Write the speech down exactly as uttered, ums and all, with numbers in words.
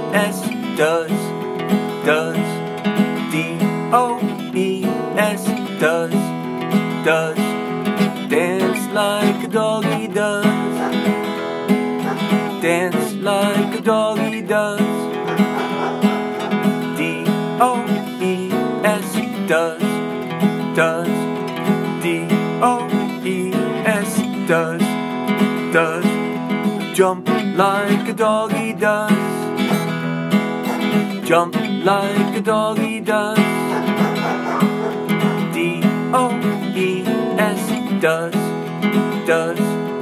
S, does, does. D O E S, does, does. Dance like a doggy does. Dance like a doggy does. D O E S, does, does. D O E S, does, does. Jump like a doggy does. Jump like a doggy does. D O E S, does, does.